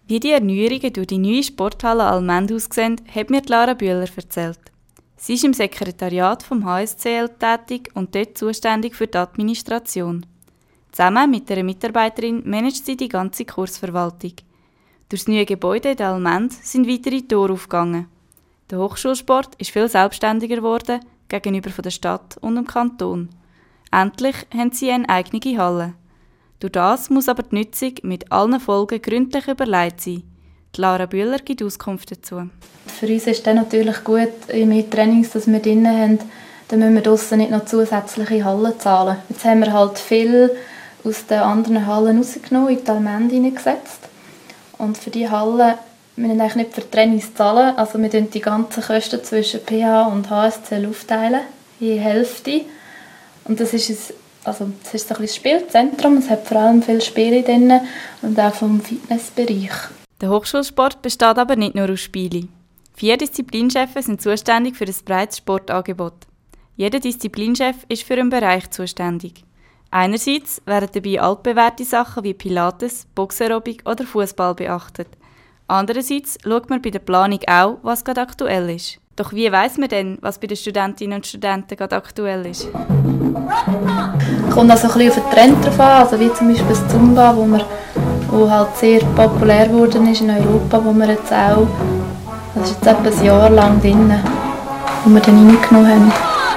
Wie die Erneuerungen durch die neue Sporthalle Allmend aussehen, hat mir Lara Bühler erzählt. Sie ist im Sekretariat vom HSCL tätig und dort zuständig für die Administration. Zusammen mit einer Mitarbeiterin managt sie die ganze Kursverwaltung. Durch das neue Gebäude in Allmend sind weitere Tore aufgegangen. Der Hochschulsport ist viel selbstständiger geworden gegenüber der Stadt und dem Kanton. Endlich haben sie eine eigene Halle. Durch das muss aber die Nutzung mit allen Folgen gründlich überlegt sein. Die Lara Bühler gibt Auskunft dazu. Für uns ist es natürlich gut, je mehr Trainings das wir drin haben, dann müssen wir draussen nicht noch zusätzliche Hallen zahlen. Jetzt haben wir halt viel aus den anderen Hallen rausgenommen, in die Allmend hineingesetzt. Und für diese Hallen wir müssen eigentlich nicht für Trainings zahlen. Also wir teilen die ganzen Kosten zwischen PH und HSCL aufteilen, je Hälfte. Und das ist so ein bisschen Spielzentrum. Es hat vor allem viele Spiele drin und auch vom Fitnessbereich. Der Hochschulsport besteht aber nicht nur aus Spielen. 4 Disziplinchefs sind zuständig für ein breites Sportangebot. Jeder Disziplinchef ist für einen Bereich zuständig. Einerseits werden dabei altbewährte Sachen wie Pilates, Boxaerobik oder Fußball beachtet. Andererseits schaut man bei der Planung auch, was gerade aktuell ist. Doch wie weiss man denn, was bei den Studentinnen und Studenten gerade aktuell ist? Kommt also ein bisschen auf den Trend drauf an, also wie zum Beispiel das Zumba, wo halt sehr populär geworden ist in Europa, wo wir jetzt auch, das ist jetzt etwa ein Jahr lang drin, wo wir dann reingenommen haben.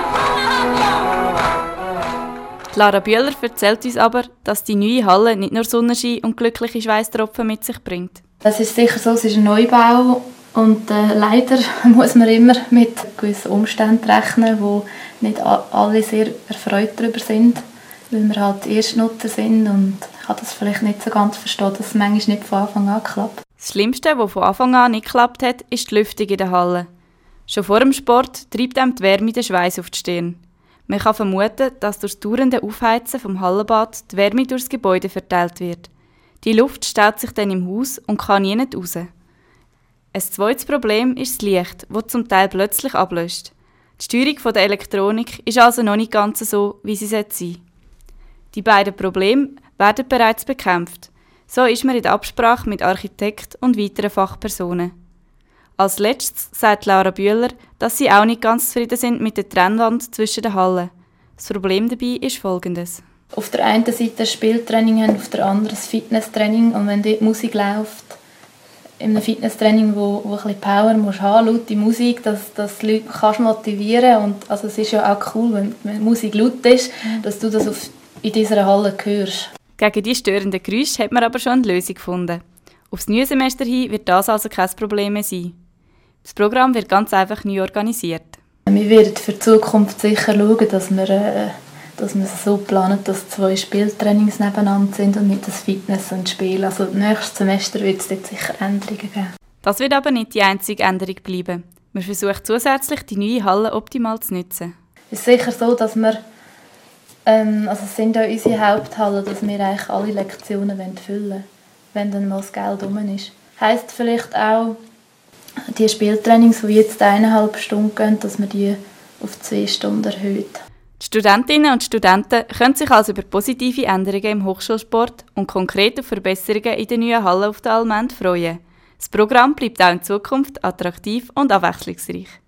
Lara Bühler erzählt uns aber, dass die neue Halle nicht nur Sonnenschein und glückliche Schweißtropfen mit sich bringt. Es ist sicher so, es ist ein Neubau und leider muss man immer mit gewissen Umständen rechnen, wo nicht alle sehr erfreut darüber sind, weil wir halt Erstnutzer sind und ich kann das vielleicht nicht so ganz verstehen, dass es manchmal nicht von Anfang an klappt. Das Schlimmste, was von Anfang an nicht geklappt hat, ist die Lüftung in der Halle. Schon vor dem Sport treibt einem die Wärme den Schweiß auf die Stirn. Man kann vermuten, dass durch das dauernde Aufheizen vom Hallenbad die Wärme durchs Gebäude verteilt wird. Die Luft staut sich dann im Haus und kann nie raus. Ein zweites Problem ist das Licht, das zum Teil plötzlich ablöscht. Die Steuerung der Elektronik ist also noch nicht ganz so, wie sie sein sollte. Die beiden Probleme werden bereits bekämpft. So ist man in der Absprache mit Architekten und weiteren Fachpersonen. Als letztes sagt Lara Bühler, dass sie auch nicht ganz zufrieden sind mit der Trennwand zwischen den Hallen. Das Problem dabei ist folgendes. Auf der einen Seite ein Spieltraining haben, auf der anderen ein Fitnesstraining. Und wenn dort Musik läuft, in einem Fitnesstraining, wo ein bisschen Power musst haben, laute Musik, dass die Leute kannst motivieren. Und also es ist ja auch cool, wenn Musik laut ist, dass du das in dieser Halle hörst. Gegen die störenden Geräusche hat man aber schon eine Lösung gefunden. Aufs neue Semester hin wird das also kein Problem mehr sein. Das Programm wird ganz einfach neu organisiert. Wir werden für die Zukunft sicher schauen, dass wir es so planen, dass 2 Spieltrainings nebeneinander sind und nicht das Fitness und Spiel. Also nächstes Semester wird es dort sicher Änderungen geben. Das wird aber nicht die einzige Änderung bleiben. Man versucht zusätzlich, die neue Halle optimal zu nutzen. Es ist sicher so, dass wir, es sind ja unsere Haupthallen, dass wir eigentlich alle Lektionen füllen wollen, wenn dann mal das Geld rum ist. Heisst vielleicht auch, die Spieltrainings, die jetzt 1,5 Stunden gehen, dass man die auf 2 Stunden erhöht. Die Studentinnen und Studenten können sich also über positive Änderungen im Hochschulsport und konkret auf Verbesserungen in der neuen Halle auf der Allmend freuen. Das Programm bleibt auch in Zukunft attraktiv und abwechslungsreich.